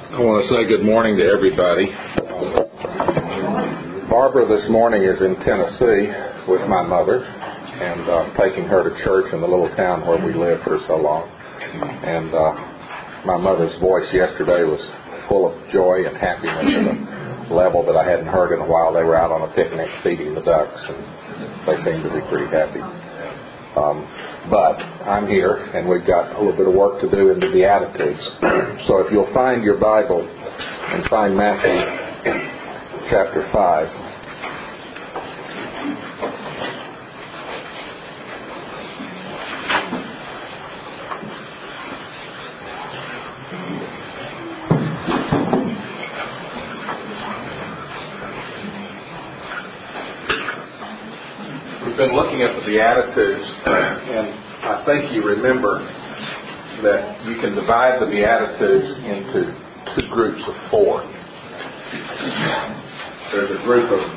I want to say good morning to everybody. Barbara this morning is in Tennessee with my mother, and taking her to church in the little town where we lived for so long. And my mother's voice yesterday was full of joy and happiness at a level that I hadn't heard in a while. They were out on a picnic feeding the ducks, and they seemed to be pretty happy. But I'm here, and we've got a little bit of work to do in the Beatitudes. So if you'll find your Bible and find Matthew chapter 5. We've been looking at the Beatitudes, and I think you remember that you can divide the Beatitudes into two groups of four. There's a group of,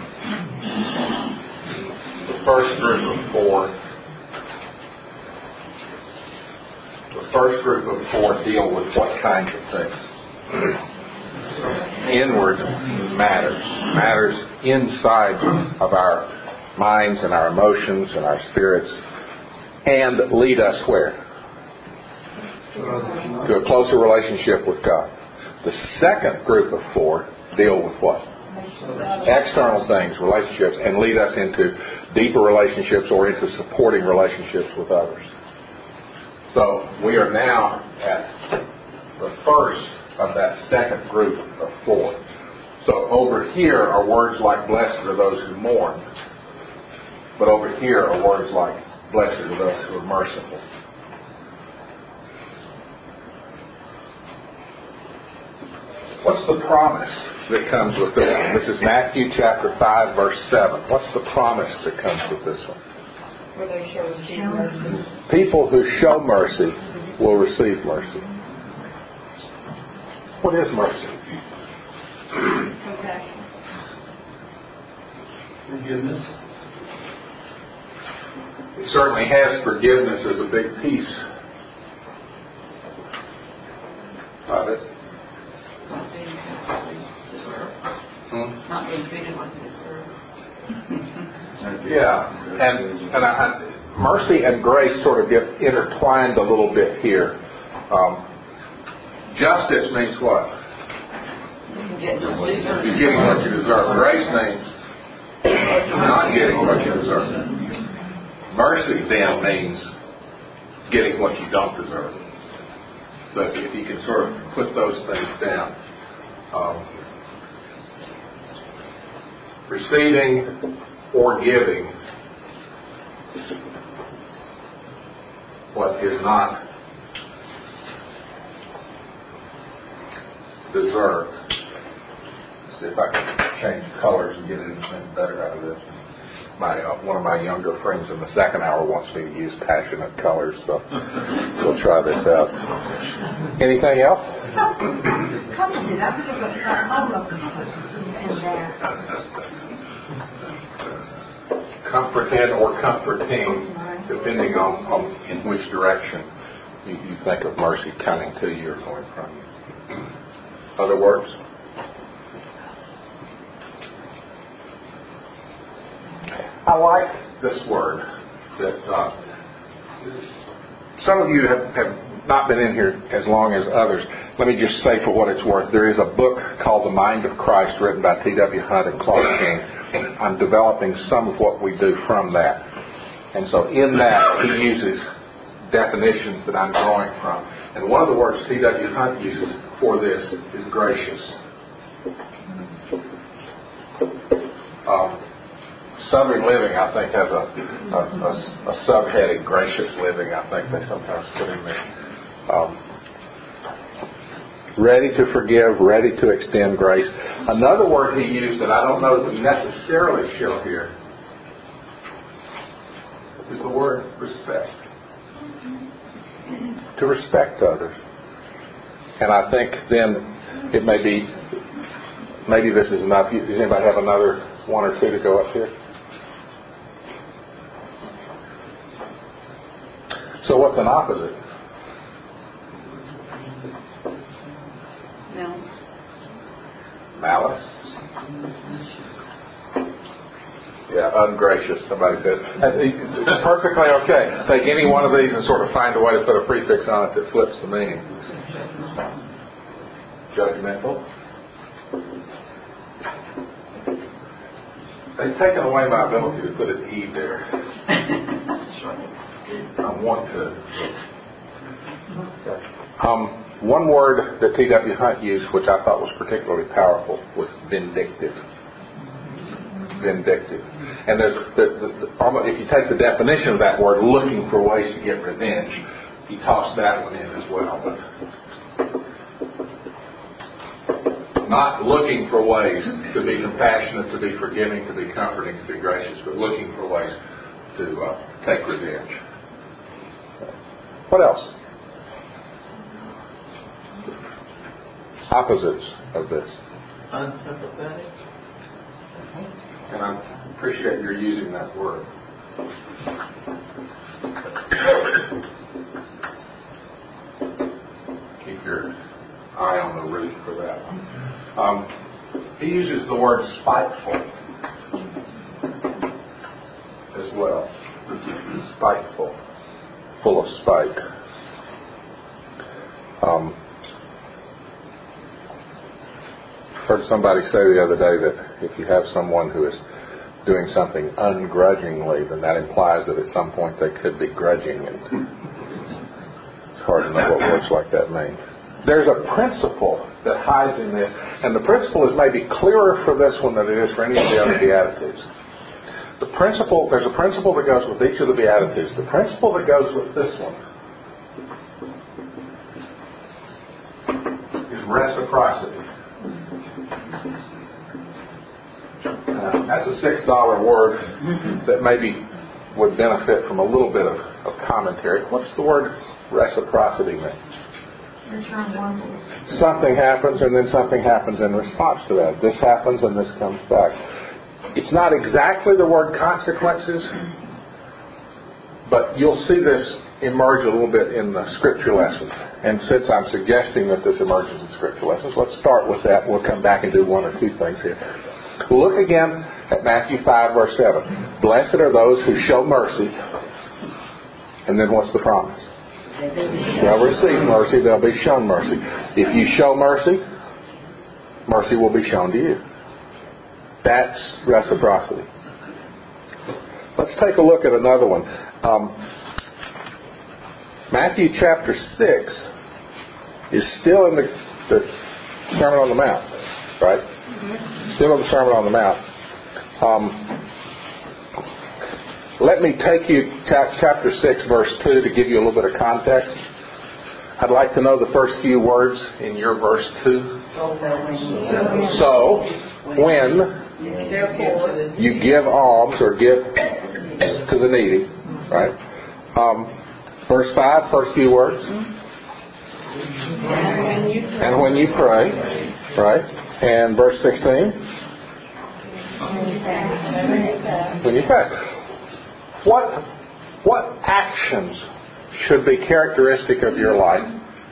the first group of four. The first group of four deal with what kinds of things? Inward matters inside of our minds and our emotions and our spirits, and lead us where? To a closer relationship with God. The second group of four deal with what? External things, relationships, and lead us into deeper relationships or into supporting relationships with others. So we are now at the first of that second group of four. So over here are words like blessed are those who mourn. But over here are words like, blessed are those who are merciful. What's the promise that comes with this one? This is Matthew chapter 5, verse 7. What's the promise that comes with this one? Where they shall receive mercy. People who show mercy will receive mercy. What is mercy? Compassion. Forgiveness. It certainly has forgiveness as a big piece of it. Not being deserved. Not being treated like deserved. Yeah, and mercy and grace sort of get intertwined a little bit here. Justice means what? You're getting what you deserve. Grace means not getting what you deserve. Mercy then means getting what you don't deserve. So if you can sort of put those things down. Receiving or giving what is not deserved. Let's see if I can change colors and get anything better out of this. One of my younger friends in the second hour wants me to use passionate colors, so we'll try this out. Anything else? Comforted or comforting, depending on in which direction you think of mercy coming to you or going from you. Other words? I like this word that some of you have not been in here as long as others. Let me just say for what it's worth, there is a book called The Mind of Christ written by T.W. Hunt and Clark King. I'm developing some of what we do from that. And so in that, he uses definitions that I'm drawing from. And one of the words T.W. Hunt uses for this is gracious. Southern Living, I think, has a subheading, gracious living, I think they sometimes put in there. Ready to forgive, ready to extend grace. Another word he used that I don't know that we necessarily show here is the word respect. To respect others. And I think then it may be, maybe this is enough. Does anybody have another one or two to go up here? So what's an opposite? Malice. Yeah, ungracious, somebody said. It's perfectly okay. Take any one of these and sort of find a way to put a prefix on it that flips the meaning. Judgmental. They've taken away my ability to put an E there. I want to. One word that T.W. Hunt used, which I thought was particularly powerful, was vindictive. Vindictive. And there's if you take the definition of that word, looking for ways to get revenge, he tossed that one in as well. But not looking for ways to be compassionate, to be forgiving, to be comforting, to be gracious, but looking for ways to take revenge. What else? Opposites of this. Unsympathetic. And I appreciate your using that word. Keep your eye on the root for that one. He uses the word spiteful as well. Spiteful. Full of spite. Heard somebody say the other day that if you have someone who is doing something ungrudgingly, then that implies that at some point they could be grudging, and it's hard to know what words like that mean. There's a principle that hides in this, and the principle is maybe clearer for this one than it is for any of the other Beatitudes. There's a principle that goes with each of the Beatitudes. The principle that goes with this one is reciprocity. That's a $6 word that maybe would benefit from a little bit of commentary. What's the word reciprocity mean? Something happens and then something happens in response to that. This happens and this comes back. It's not exactly the word consequences, but you'll see this emerge a little bit in the scripture lessons. And since I'm suggesting that this emerges in scripture lessons, let's start with that. We'll come back and do one or two things here. Look again at Matthew 5, verse 7. Blessed are those who show mercy. And then what's the promise? They'll receive mercy. They'll be shown mercy. If you show mercy, mercy will be shown to you. That's reciprocity. Let's take a look at another one. Matthew chapter 6 is still in the Sermon on the Mount, right? Still in the Sermon on the Mount. Let me take you chapter 6, verse 2 to give you a little bit of context. I'd like to know the first few words in your verse 2. So, when you give alms or give to the needy, right? Verse 5, first few words. And when you pray, right? And verse 16. When you pray. What actions should be characteristic of your life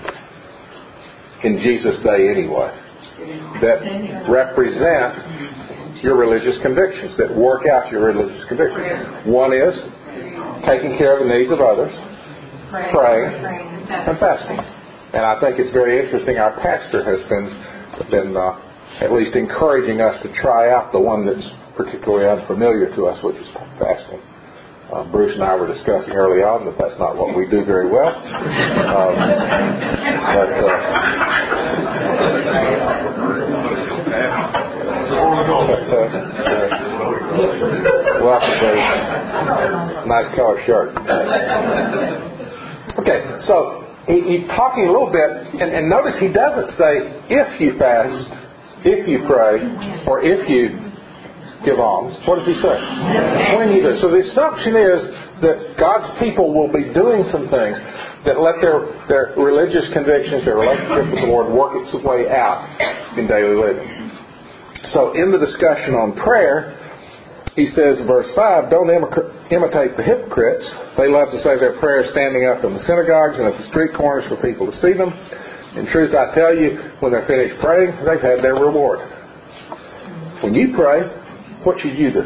in Jesus' day anyway, that represent your religious convictions, that work out your religious convictions? One is taking care of the needs of others, praying, and fasting. And I think it's very interesting. Our pastor has been at least encouraging us to try out the one that's particularly unfamiliar to us, which is fasting. Bruce and I were discussing early on that that's not what we do very well. Welcome, Bruce. Nice color shirt. Okay, so he's talking a little bit, and notice he doesn't say if you fast, if you pray, or if you give alms. What does he say? When you do. So the assumption is that God's people will be doing some things that let their religious convictions, their relationship with the Lord, work its way out in daily living. So in the discussion on prayer, he says in verse 5, don't imitate the hypocrites. They love to say their prayers standing up in the synagogues and at the street corners for people to see them. In truth, I tell you, when they're finished praying, they've had their reward. When you pray, what should you do?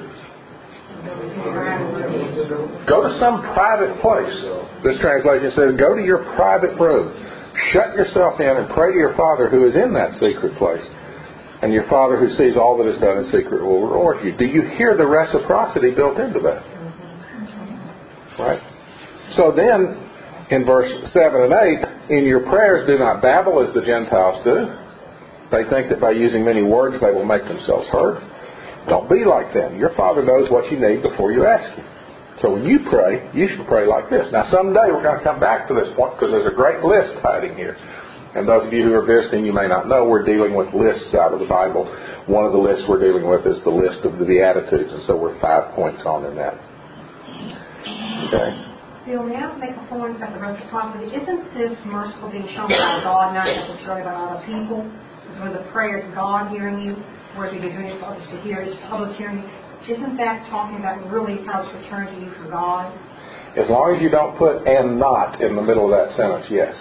Go to some private place. This translation says, go to your private room. Shut yourself in and pray to your Father who is in that secret place. And your Father who sees all that is done in secret will reward you. Do you hear the reciprocity built into that? Right? So then, in verse 7 and 8, in your prayers do not babble as the Gentiles do. They think that by using many words they will make themselves heard. Don't be like them. Your Father knows what you need before you ask Him. So when you pray, you should pray like this. Now someday we're going to come back to this point because there's a great list hiding here. And those of you who are visiting, you may not know, we're dealing with lists out of the Bible. One of the lists we're dealing with is the list of the Beatitudes. And so we're 5 points on in that. Okay. Bill, may I make a point about the reciprocity? Isn't this merciful being shown by God, not necessarily by other people? Because when the prayer is God hearing you, whereas you're doing it for others to hear, it's others hearing you. Isn't that talking about really how it's returned to you from God? As long as you don't put "and not" in the middle of that sentence, yes.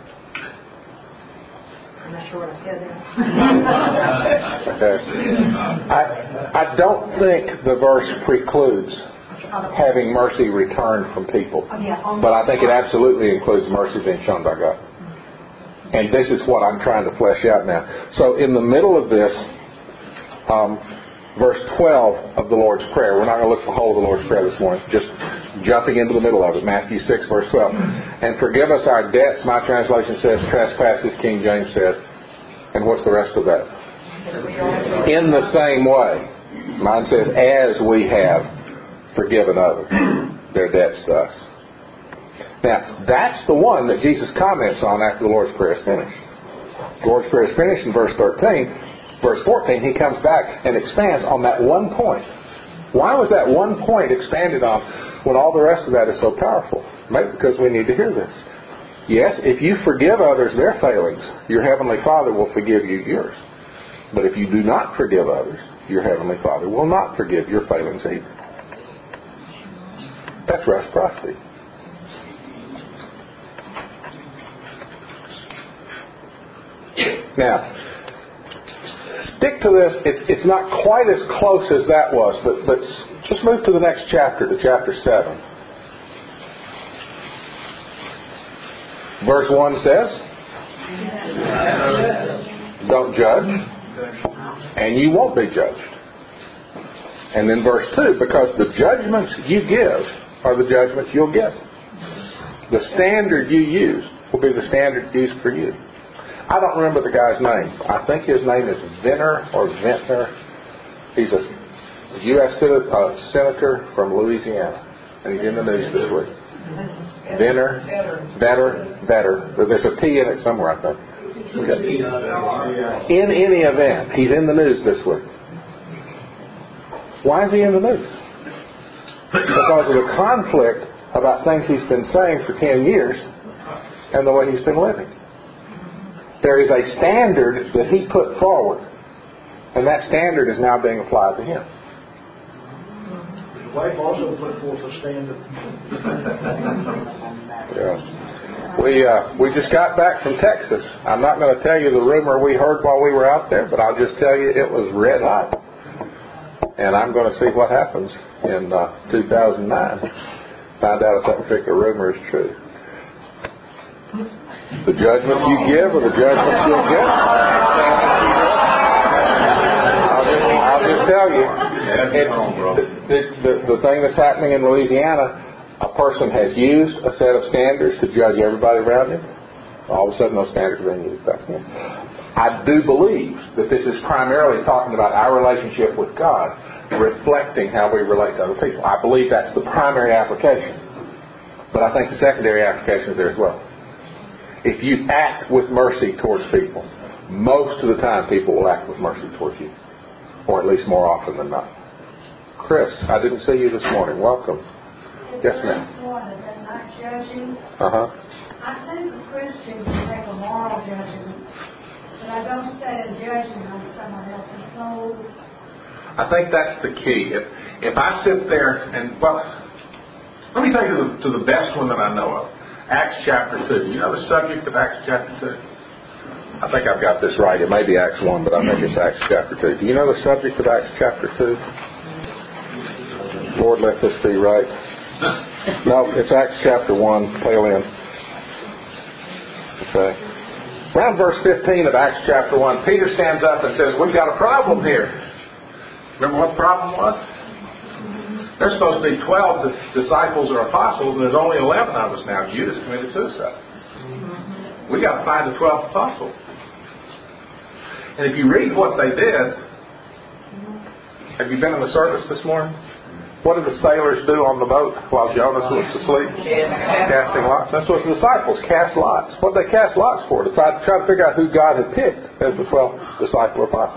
I'm not sure what I said there. Okay. I don't think the verse precludes having mercy returned from people. But I think it absolutely includes mercy being shown by God. And this is what I'm trying to flesh out now. So in the middle of this, verse 12 of the Lord's Prayer. We're not going to look at the whole of the Lord's Prayer this morning. Just jumping into the middle of it. Matthew 6, verse 12. And forgive us our debts. My translation says trespasses. King James says. And what's the rest of that? In the same way. Mine says, as we have forgiven others their debts to us. Now, that's the one that Jesus comments on after the Lord's Prayer is finished. The Lord's Prayer is finished in verse 13. Verse 14, he comes back and expands on that one point. Why was that one point expanded on when all the rest of that is so powerful? Maybe because we need to hear this. Yes, if you forgive others their failings, your Heavenly Father will forgive you yours. But if you do not forgive others, your Heavenly Father will not forgive your failings either. That's reciprocity. Now, stick to this. It's not quite as close as that was, but just move to the next chapter, to chapter 7. Verse 1 says, don't judge, and you won't be judged. And then verse 2, because the judgments you give are the judgments you'll get. The standard you use will be the standard used for you. I don't remember the guy's name. I think his name is Venter or Ventner. He's a U.S. senator from Louisiana. And he's in the news this week. Venter. There's a T in it somewhere, I think. Okay. In any event, he's in the news this week. Why is he in the news? Because of the conflict about things he's been saying for 10 years and the way he's been living. There is a standard that he put forward, and that standard is now being applied to him. His wife also put forth a standard. Yeah. We just got back from Texas. I'm not going to tell you the rumor we heard while we were out there, but I'll just tell you it was red hot. And I'm going to see what happens in 2009. Find out if that particular rumor is true. The judgments you give are the judgments you'll get. I'll just tell you. The thing that's happening in Louisiana, a person has used a set of standards to judge everybody around him. All of a sudden those standards are being used back to him. I do believe that this is primarily talking about our relationship with God, reflecting how we relate to other people. I believe that's the primary application. But I think the secondary application is there as well. If you act with mercy towards people, most of the time people will act with mercy towards you. Or at least more often than not. Chris, I didn't see you this morning. Welcome. Yes, ma'am. Not judging. Uh-huh. I think a Christian can make a moral judgment, but I don't stand judging on someone else's soul. I think that's the key. If I sit there and, well, let me take you to the best one that I know of. Acts chapter 2. You know the subject of Acts chapter 2? I think I've got this right. It may be Acts 1, but I think it's Acts chapter 2. Do you know the subject of Acts chapter 2? Lord, let this be right. No, it's Acts chapter 1, tail end. Okay. Around verse 15 of Acts chapter 1, Peter stands up and says, we've got a problem here. Remember what the problem was? There's supposed to be 12 disciples or apostles, and there's only 11 of us now. Judas committed suicide. We got to find the 12th apostle. And if you read what they did, have you been in the service this morning? What did the sailors do on the boat while Jonas was asleep? Casting lots. That's what the disciples cast lots. What did they cast lots for? To try to figure out who God had picked as the 12th disciple or apostle.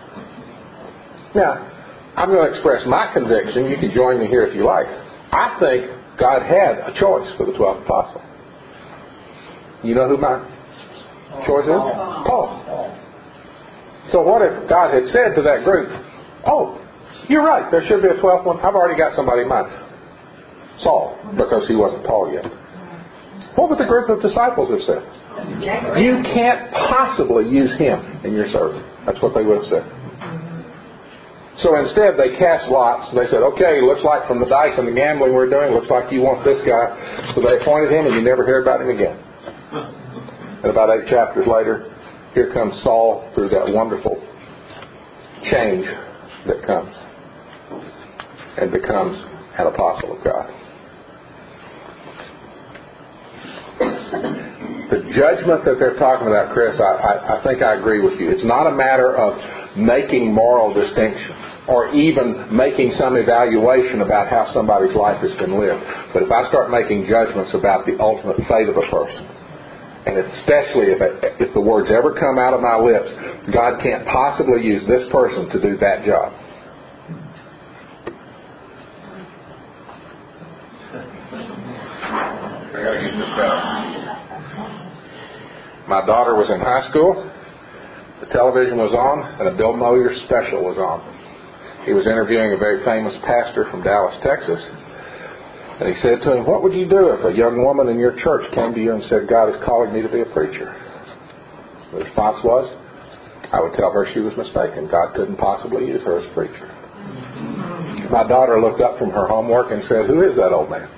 Now, I'm going to express my conviction. You can join me here if you like. I think God had a choice for the 12th apostle. You know who my choice is? Paul. So what if God had said to that group, oh, you're right, there should be a 12th one. I've already got somebody in mind. Saul, because he wasn't Paul yet. What would the group of disciples have said? You can't possibly use him in your service. That's what they would have said. So instead they cast lots and they said, okay, looks like from the dice and the gambling we're doing, looks like you want this guy. So they appointed him and you never hear about him again. And about 8 chapters later, here comes Saul through that wonderful change that comes and becomes an apostle of God. The judgment that they're talking about, Chris, I think I agree with you. It's not a matter of making moral distinctions or even making some evaluation about how somebody's life has been lived. But if I start making judgments about the ultimate fate of a person, and especially if the words ever come out of my lips, God can't possibly use this person to do that job. I got to get this out. My daughter was in high school. The television was on, and a Bill Moyer special was on. He was interviewing a very famous pastor from Dallas, Texas. And he said to him, what would you do if a young woman in your church came to you and said, God is calling me to be a preacher? The response was, I would tell her she was mistaken. God couldn't possibly use her as a preacher. My daughter looked up from her homework and said, who is that old man?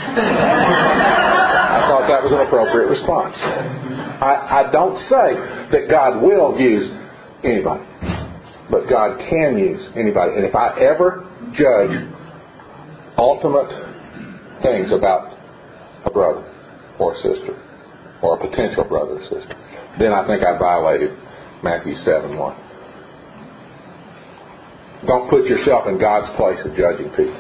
I thought that was an appropriate response. I don't say that God will use anybody, but God can use anybody. And if I ever judge ultimate things about a brother or a sister or a potential brother or sister, then I think I violated Matthew 7:1. Don't put yourself in God's place of judging people.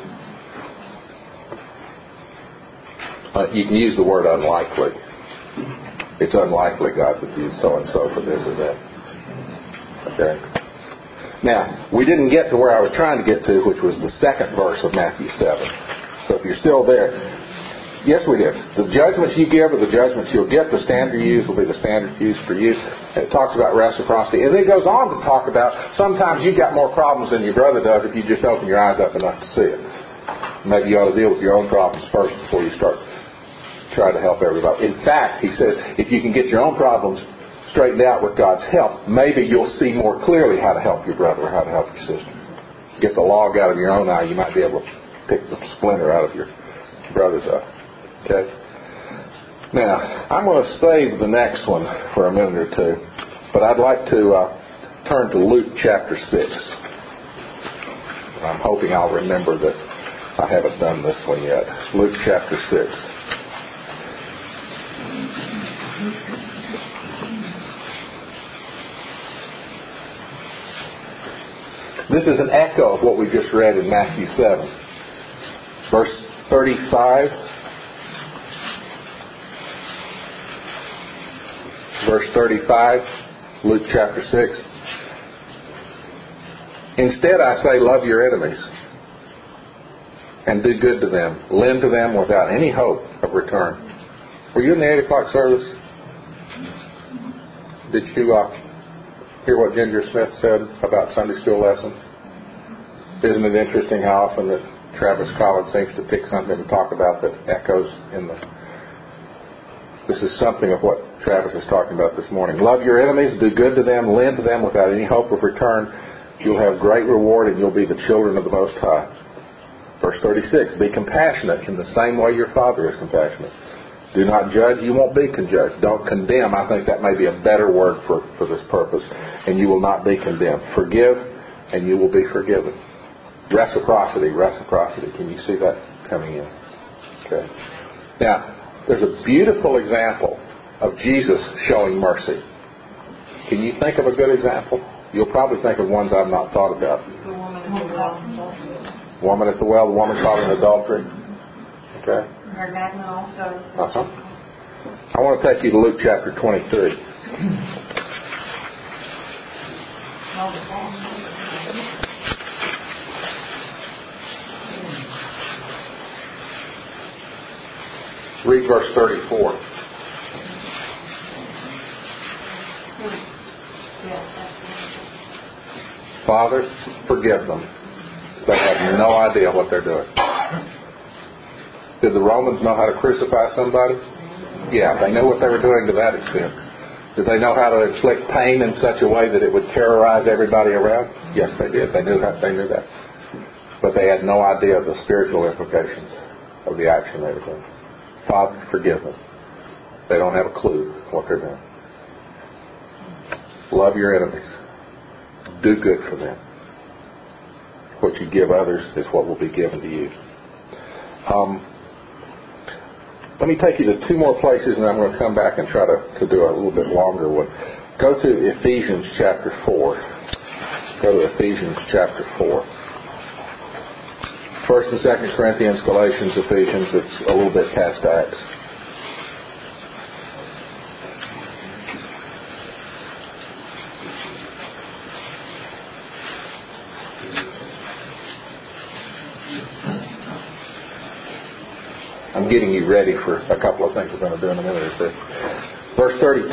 You can use the word unlikely. It's unlikely God would use so-and-so for this or that. Okay? Now, we didn't get to where I was trying to get to, which was the second verse of Matthew 7. So if you're still there, yes, we did. The judgments you give are the judgments you'll get. The standard you use will be the standard used for you. And it talks about reciprocity. And then it goes on to talk about sometimes you've got more problems than your brother does if you just open your eyes up enough to see it. Maybe you ought to deal with your own problems first before you start trying to help everybody. In fact, he says, if you can get your own problems straightened out with God's help, maybe you'll see more clearly how to help your brother or how to help your sister. Get the log out of your own eye, you might be able to pick the splinter out of your brother's eye. Okay? Now, I'm going to save the next one for a minute or two, but I'd like to turn to Luke chapter 6. I'm hoping I'll remember that I haven't done this one yet. Luke chapter 6. This is an echo of what we just read in Matthew 7. Verse 35. Verse 35, Luke chapter 6. Instead, I say, love your enemies and do good to them. Lend to them without any hope of return. Were you in the 8 o'clock service? Did you hear what Ginger Smith said about Sunday school lessons? Isn't it interesting how often that Travis Collins seems to pick something to talk about that echoes in the This is something of what Travis was talking about this morning. Love your enemies, do good to them, lend to them without any hope of return. You'll have great reward and you'll be the children of the Most High. Verse 36, be compassionate in the same way your Father is compassionate. Do not judge, you won't be judged. Don't condemn. I think that may be a better word for this purpose. And you will not be condemned. Forgive, and you will be forgiven. Reciprocity. Can you see that coming in? Okay. Now, there's a beautiful example of Jesus showing mercy. Can you think of a good example? You'll probably think of ones I've not thought about. The Woman at the well, the woman caught in adultery. Okay. Mary Magdalene also. I want to take you to Luke chapter 23. Read verse 34. Father, forgive them. They have no idea what they're doing. Did the Romans know how to crucify somebody? Yeah, they knew what they were doing to that extent. Did they know how to inflict pain in such a way that it would terrorize everybody around? Yes, they did. They knew that. But they had no idea of the spiritual implications of the action they were doing. Father, forgive them. They don't have a clue what they're doing. Love your enemies. Do good for them. What you give others is what will be given to you. Let me take you to two more places, and I'm going to come back and try to do a little bit longer one. Go to Ephesians chapter 4. Go to Ephesians chapter 4. 1st and 2nd Corinthians, Galatians, Ephesians. It's a little bit past Acts. I'm getting you ready for a couple of things we're going to do in a minute or two. Verse 32.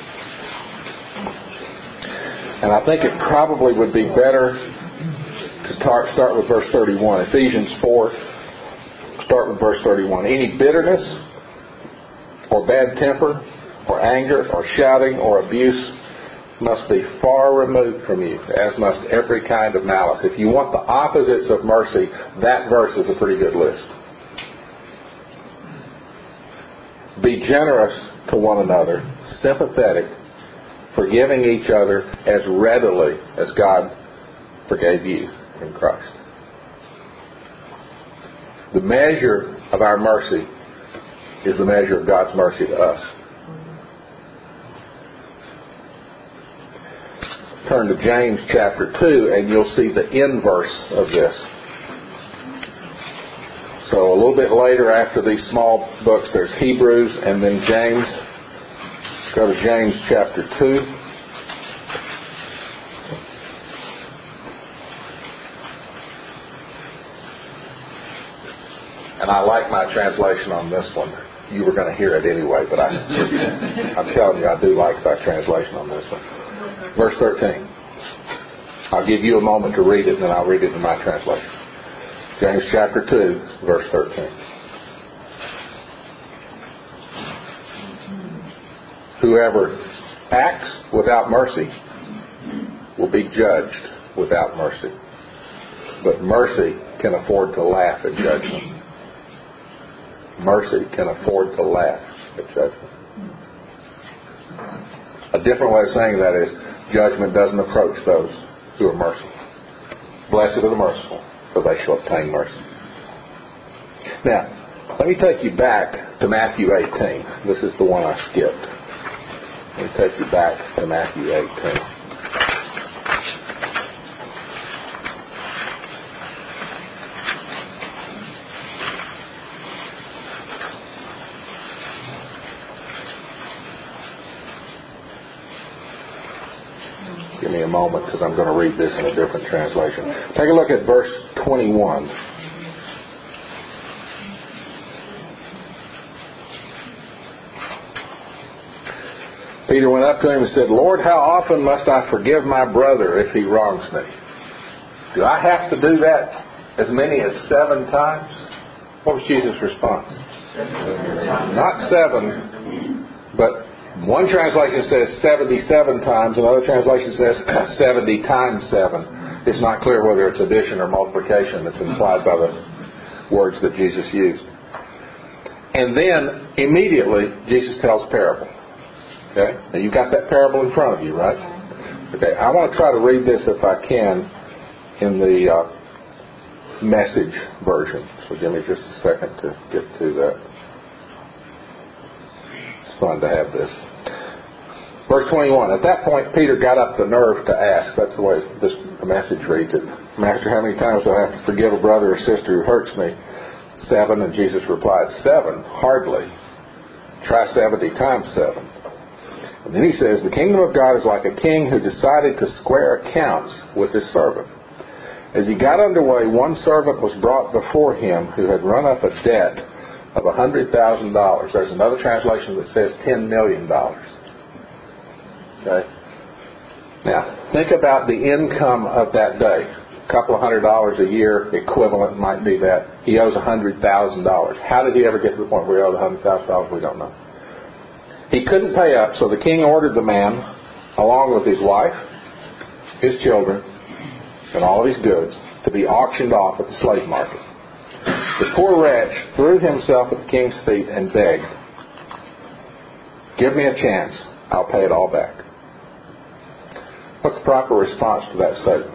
And I think it probably would be better to start with verse 31. Ephesians 4, start with verse 31. Any bitterness or bad temper or anger or shouting or abuse must be far removed from you, as must every kind of malice. If you want the opposites of mercy, that verse is a pretty good list. Be generous to one another, sympathetic, forgiving each other as readily as God forgave you in Christ. The measure of our mercy is the measure of God's mercy to us. Turn to James chapter 2 and you'll see the inverse of this. So a little bit later after these small books, there's Hebrews and then James. Let's go to James chapter 2. And I like my translation on this one. You were going to hear it anyway, but I'm telling you, I do like my translation on this one. Verse 13. I'll give you a moment to read it, and then I'll read it in my translation. James chapter 2, verse 13. Whoever acts without mercy will be judged without mercy. But mercy can afford to laugh at judgment. Mercy can afford to laugh at judgment. A different way of saying that is, judgment doesn't approach those who are merciful. Blessed are the merciful, for they shall obtain mercy. Now, let me take you back to Matthew 18. This is the one I skipped. Let me take you back to Matthew 18. Give me a moment because I'm going to read this in a different translation. Take a look at verse 21. Peter went up to him and said, Lord, how often must I forgive my brother if he wrongs me? Do I have to do that as many as 7 times? What was Jesus' response? Not 7, But one translation says 77 times, another translation says 70 times 7. It's not clear whether it's addition or multiplication that's implied by the words that Jesus used. And then, immediately, Jesus tells parable. Okay? Now, you've got that parable in front of you, right? Okay, I want to try to read this, if I can, in the Message version. So give me just a second to get to that. It's fun to have this. Verse 21. At that point, Peter got up the nerve to ask. That's the way the Message reads it. Master, how many times do I have to forgive a brother or sister who hurts me? 7. And Jesus replied, 7? Hardly. Try 70 times 7. And then he says, the kingdom of God is like a king who decided to square accounts with his servant. As he got underway, one servant was brought before him who had run up a debt of $100,000. There's another translation that says $10 million. Okay? Now, think about the income of that day. A couple of $100 a year equivalent might be that. He owes $100,000. How did he ever get to the point where he owed $100,000? We don't know. He couldn't pay up, so the king ordered the man, along with his wife, his children, and all of his goods, to be auctioned off at the slave market. The poor wretch threw himself at the king's feet and begged, give me a chance, I'll pay it all back. What's the proper response to that statement?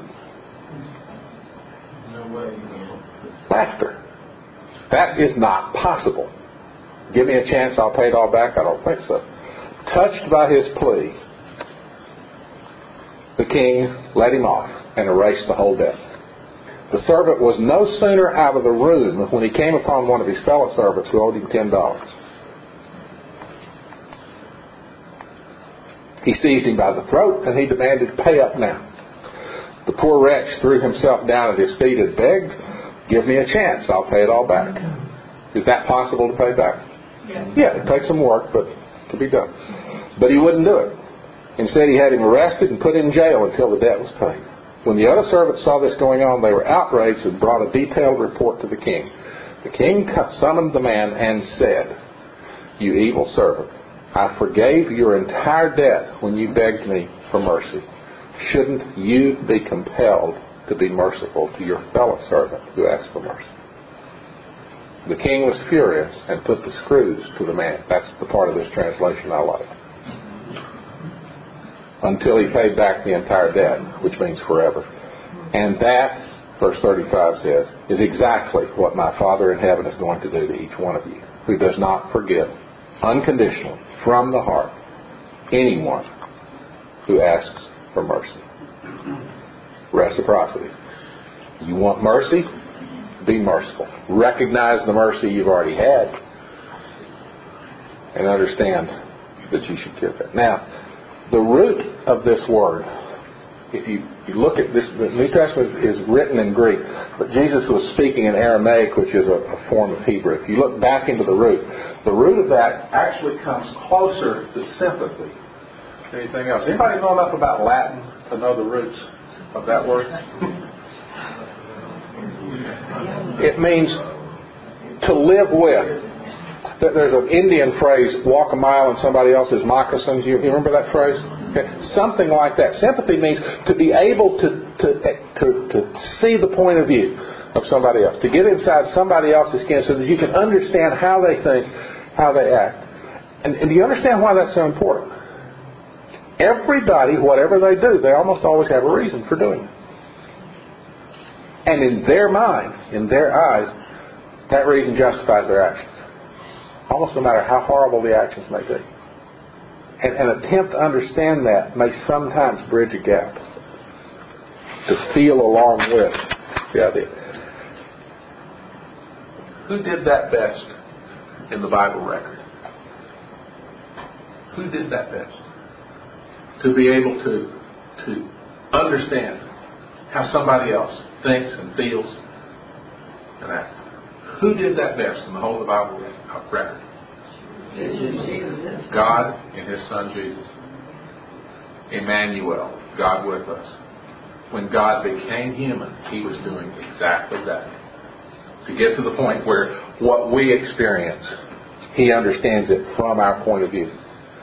Laughter. That is not possible. Give me a chance, I'll pay it all back? I don't think so. Touched by his plea, the king let him off and erased the whole debt. The servant was no sooner out of the room when he came upon one of his fellow servants who owed him $10. He seized him by the throat and he demanded, pay up now. The poor wretch threw himself down at his feet and begged, give me a chance, I'll pay it all back. Is that possible to pay back? Yeah, it takes some work, but it can be done. But he wouldn't do it. Instead, he had him arrested and put in jail until the debt was paid. When the other servants saw this going on, they were outraged and brought a detailed report to the king. The king summoned the man and said, you evil servant, I forgave your entire debt when you begged me for mercy. Shouldn't you be compelled to be merciful to your fellow servant who asked for mercy? The king was furious and put the screws to the man. That's the part of this translation I like. Until he paid back the entire debt, which means forever. And that, verse 35 says, is exactly what my Father in heaven is going to do to each one of you who does not forgive unconditionally from the heart anyone who asks for mercy. Reciprocity. You want mercy? Be merciful. Recognize the mercy you've already had and understand that you should give it. Now, the root of this word, if you look at this, the New Testament is written in Greek, but Jesus was speaking in Aramaic, which is a form of Hebrew. If you look back into the root of that actually comes closer to sympathy than anything else. Anybody know enough about Latin to know the roots of that word? It means to live with. There's an Indian phrase, walk a mile in somebody else's moccasins. You remember that phrase? Okay. Something like that. Sympathy means to be able to see the point of view of somebody else. To get inside somebody else's skin so that you can understand how they think, how they act. And do you understand why that's so important? Everybody, whatever they do, they almost always have a reason for doing it. And in their mind, in their eyes, that reason justifies their actions. Almost no matter how horrible the actions may be. And an attempt to understand that may sometimes bridge a gap. To feel along with the idea. Who did that best in the Bible record? Who did that best? To be able to understand how somebody else thinks and feels and acts. Who did that best in the whole of the Bible record? God and His Son Jesus. Emmanuel, God with us. When God became human, He was doing exactly that. To get to the point where what we experience, He understands it from our point of view.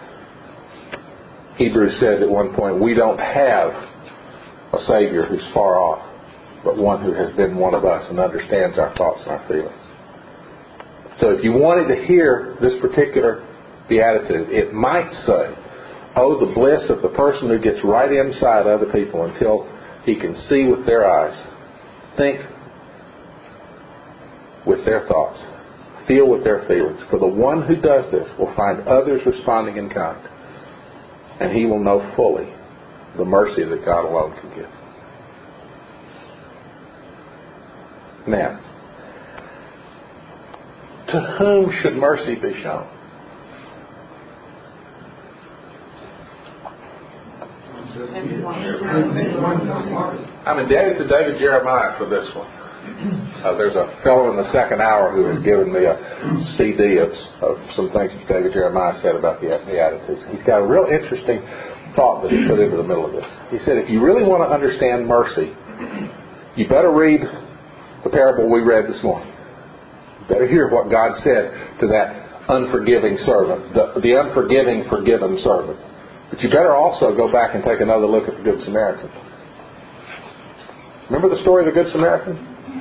Hebrews says at one point, we don't have a Savior who's far off, but one who has been one of us and understands our thoughts and our feelings. So if you wanted to hear this particular beatitude, it might say, oh, the bliss of the person who gets right inside other people until he can see with their eyes, think with their thoughts, feel with their feelings. For the one who does this will find others responding in kind, and he will know fully the mercy that God alone can give. Now, to whom should mercy be shown? I'm indebted to David Jeremiah for this one. There's a fellow in the second hour who has given me a CD of some things that David Jeremiah said about the Beatitudes. He's got a real interesting thought that he put into the middle of this. He said, if you really want to understand mercy, you better read the parable we read this morning. You better hear what God said to that unforgiving servant, the unforgiving, forgiven servant. But you better also go back and take another look at the Good Samaritan. Remember the story of the Good Samaritan?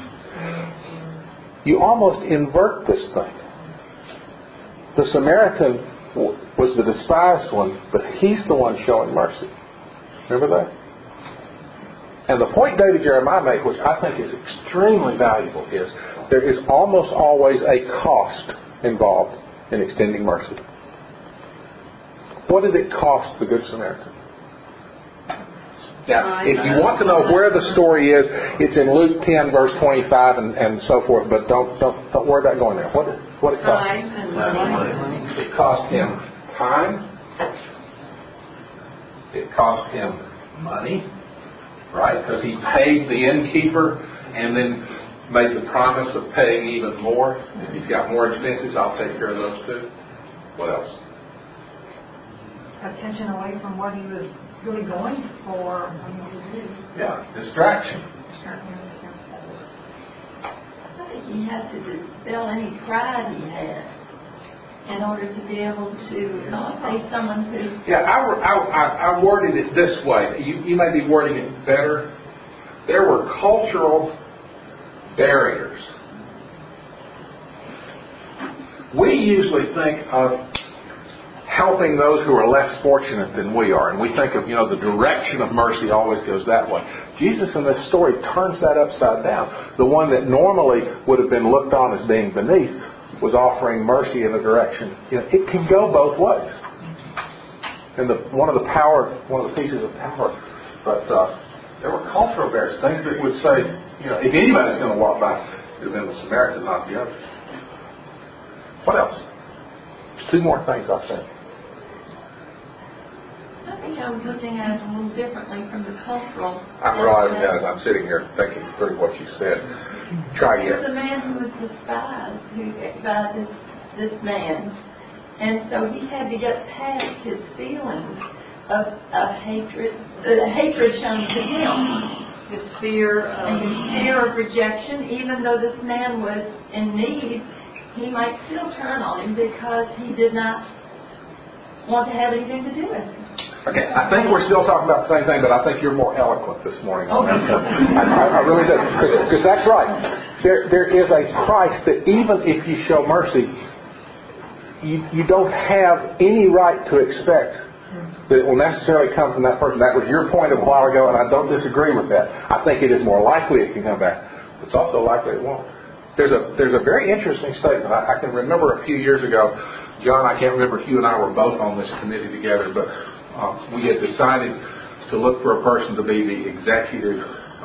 You almost invert this thing. The Samaritan was the despised one, but he's the one showing mercy. Remember that? And the point David Jeremiah made, which I think is extremely valuable, is there is almost always a cost involved in extending mercy. What did it cost the Good Samaritan? Now, if you want to know where the story is, it's in Luke 10, verse 25, and so forth. But don't worry about going there. What it cost him? It cost him time. It cost him money, right? Because he paid the innkeeper and then made the promise of paying even more. If he's got more expenses, I'll take care of those too. What else? Attention away from what he was really going for. Yeah, distraction. I think he had to dispel any pride he had in order to be able to face someone who... Yeah, I worded it this way. You may be wording it better. There were cultural barriers. We usually think of helping those who are less fortunate than we are. And we think of, the direction of mercy always goes that way. Jesus in this story turns that upside down. The one that normally would have been looked on as being beneath was offering mercy in a direction. It can go both ways. And one of the pieces of power. But there were cultural barriers, things that would say, if anybody's going to walk by, it would have been the Samaritan, not the other. What else? There's two more things I think. I think I was looking at it a little differently from the cultural. I'm realizing that as I'm sitting here thinking through what you said. Try again. There's a man who was despised by this man. And so he had to get past his feelings of hatred, the hatred shown to him. His fear of rejection. Even though this man was in need, he might still turn on him because he did not want to have anything to do with him. Okay, I think we're still talking about the same thing, but I think you're more eloquent this morning on that. I really do, because that's right. There is a price that even if you show mercy, you don't have any right to expect that it will necessarily come from that person. That was your point a while ago, and I don't disagree with that. I think it is more likely it can come back. It's also likely it won't. There's a very interesting statement. I can remember a few years ago, John, I can't remember if you and I were both on this committee together, but we had decided to look for a person to be the executive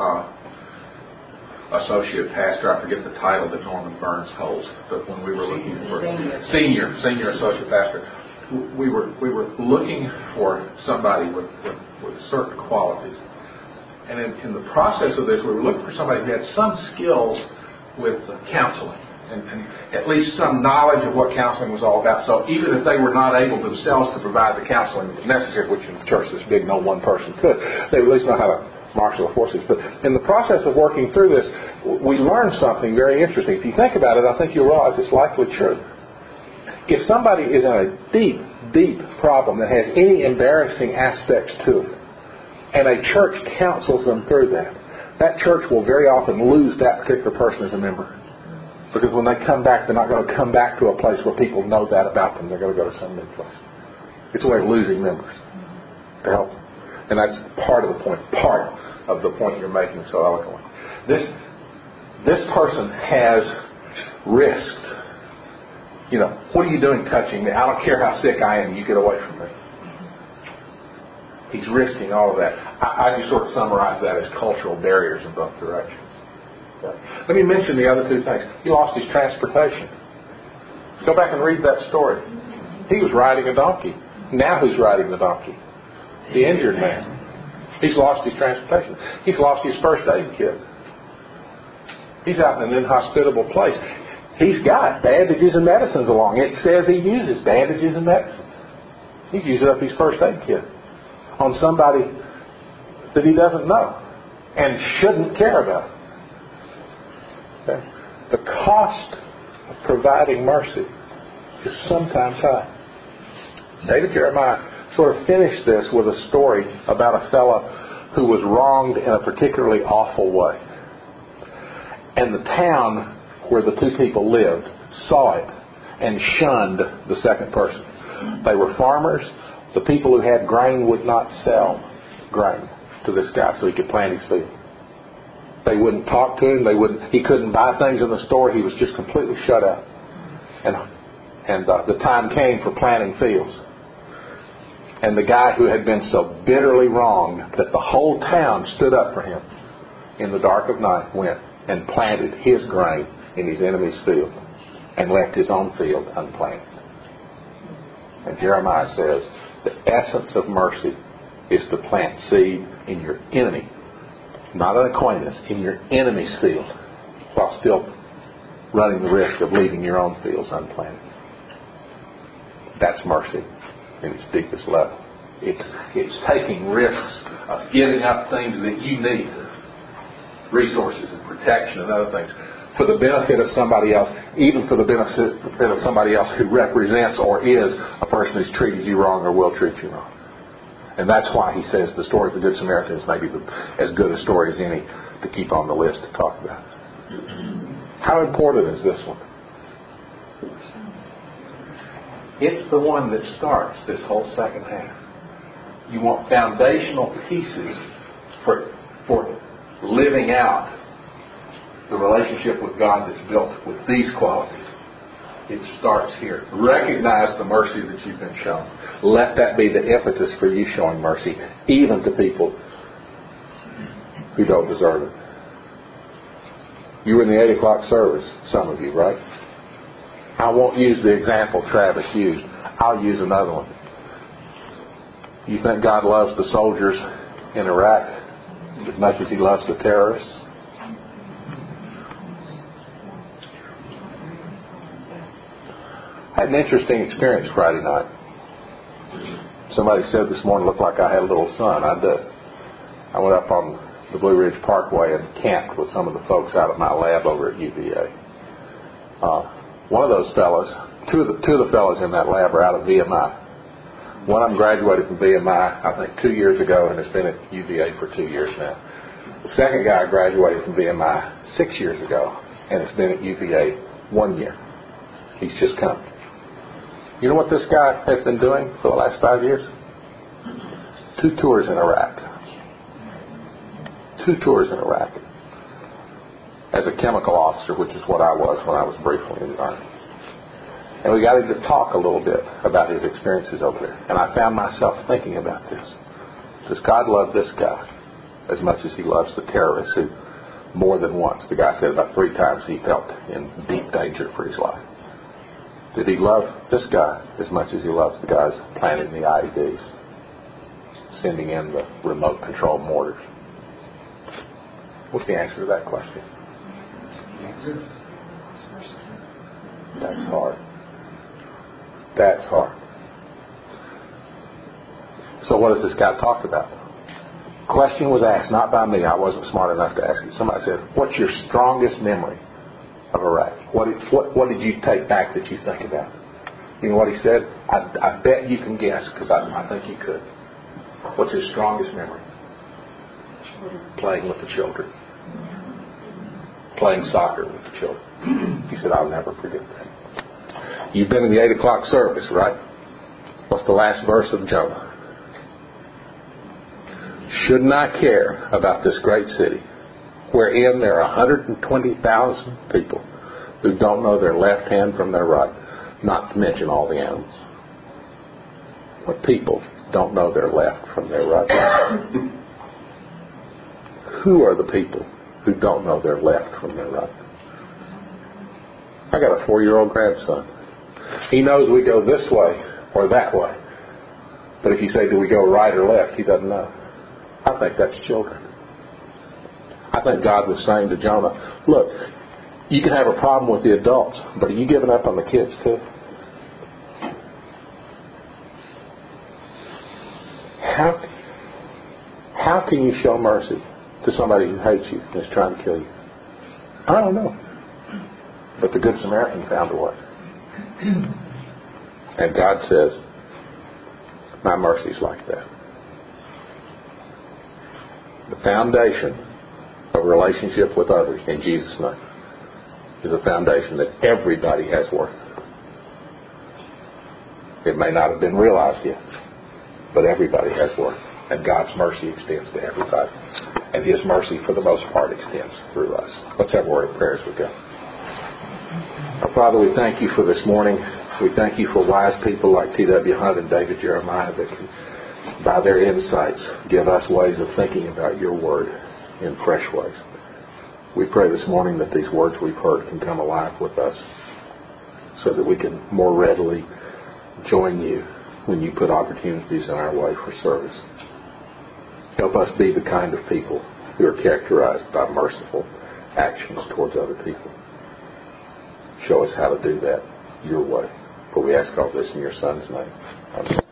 associate pastor. I forget the title that Norman Burns holds, but when we were looking for senior associate pastor, we were looking for somebody with certain qualities. And in the process of this, we were looking for somebody who had some skills with counseling. And at least some knowledge of what counseling was all about. So even if they were not able themselves to provide the counseling necessary, which in a church this big no one person could, they would at least know how to marshal the forces. But in the process of working through this, we learned something very interesting. If you think about it, I think you'll realize it's likely true. If somebody is in a deep deep problem that has any embarrassing aspects to it, and a church counsels them through that, that church will very often lose that particular person as a member. Because when they come back, they're not going to come back to a place where people know that about them. They're going to go to some new place. It's a way of losing members to help them. And that's part of the point you're making so eloquently. This person has risked. You know, what are you doing touching me? I don't care how sick I am. You get away from me. He's risking all of that. I just sort of summarize that as cultural barriers in both directions. Let me mention the other two things. He lost his transportation. Go back and read that story. He was riding a donkey. Now who's riding the donkey? The injured man. He's lost his transportation. He's lost his first aid kit. He's out in an inhospitable place. He's got bandages and medicines along. It says he uses bandages and medicines. He's using up his first aid kit on somebody that he doesn't know and shouldn't care about. Okay? The cost of providing mercy is sometimes high. David Jeremiah sort of finished this with a story about a fellow who was wronged in a particularly awful way. And the town where the two people lived saw it and shunned the second person. They were farmers. The people who had grain would not sell grain to this guy so he could plant his field. They wouldn't talk to him. He couldn't buy things in the store. He was just completely shut out. And the time came for planting fields. And the guy who had been so bitterly wronged that the whole town stood up for him in the dark of night went and planted his grain in his enemy's field and left his own field unplanted. And Jeremiah says the essence of mercy is to plant seed in your enemy, not an acquaintance, in your enemy's field, while still running the risk of leaving your own fields unplanted. That's mercy in its deepest level. It's taking risks of giving up things that you need, resources and protection and other things, for the benefit of somebody else, even for the benefit of somebody else who represents or is a person who's treated you wrong or will treat you wrong. And that's why he says the story of the Good Samaritan is maybe as good a story as any to keep on the list to talk about. How important is this one? It's the one that starts this whole second half. You want foundational pieces for living out the relationship with God that's built with these qualities. It starts here. Recognize the mercy that you've been shown. Let that be the impetus for you showing mercy, even to people who don't deserve it. You were in the 8 o'clock service, some of you, right? I won't use the example Travis used. I'll use another one. You think God loves the soldiers in Iraq as much as He loves the terrorists? I had an interesting experience Friday night. Somebody said this morning looked like I had a little son. I did. I went up on the Blue Ridge Parkway and camped with some of the folks out of my lab over at UVA. One of those fellows, two of the fellows in that lab are out of VMI. One of them graduated from VMI, I think, 2 years ago and has been at UVA for 2 years now. The second guy graduated from VMI 6 years ago and has been at UVA 1 year. He's just come. You know what this guy has been doing for the last 5 years? 2 tours in Iraq. 2 tours in Iraq. As a chemical officer, which is what I was when I was briefly in the Army. And we got him to talk a little bit about his experiences over there. And I found myself thinking about this. Does God love this guy as much as He loves the terrorists who, more than once, the guy said about 3 times he felt in deep danger for his life? Did He love this guy as much as He loves the guys planting the IEDs, sending in the remote control mortars? What's the answer to that question? That's hard. That's hard. So what has this guy talked about? Question was asked, not by me. I wasn't smart enough to ask it. Somebody said, what's your strongest memory of Iraq? What did you take back that you think about? You know what he said? I bet you can guess, because I think you could. What's his strongest memory? Playing with the children. Playing soccer with the children. He said, I'll never forget that. You've been in the 8 o'clock service, right? What's the last verse of Jonah? Should not care about this great city, wherein there are 120,000 people who don't know their left hand from their right, not to mention all the animals. But people don't know their left from their right. Who are the people who don't know their left from their right? I got a 4-year-old grandson. He knows we go this way or that way. But if you say, do we go right or left, he doesn't know. I think that's children. I think God was saying to Jonah, look, you can have a problem with the adults, but are you giving up on the kids too? How can you show mercy to somebody who hates you and is trying to kill you? I don't know. But the Good Samaritan found a way. And God says, my mercy's like that. The foundation of a relationship with others in Jesus' name is a foundation that everybody has worth. It may not have been realized yet, but everybody has worth. And God's mercy extends to everybody. And His mercy, for the most part, extends through us. Let's have a word of prayer as we go. Our Father, we thank You for this morning. We thank You for wise people like T.W. Hunt and David Jeremiah that can, by their insights, give us ways of thinking about Your Word in fresh ways. We pray this morning that these words we've heard can come alive with us so that we can more readily join You when You put opportunities in our way for service. Help us be the kind of people who are characterized by merciful actions towards other people. Show us how to do that Your way. For we ask all this in Your Son's name. Amen.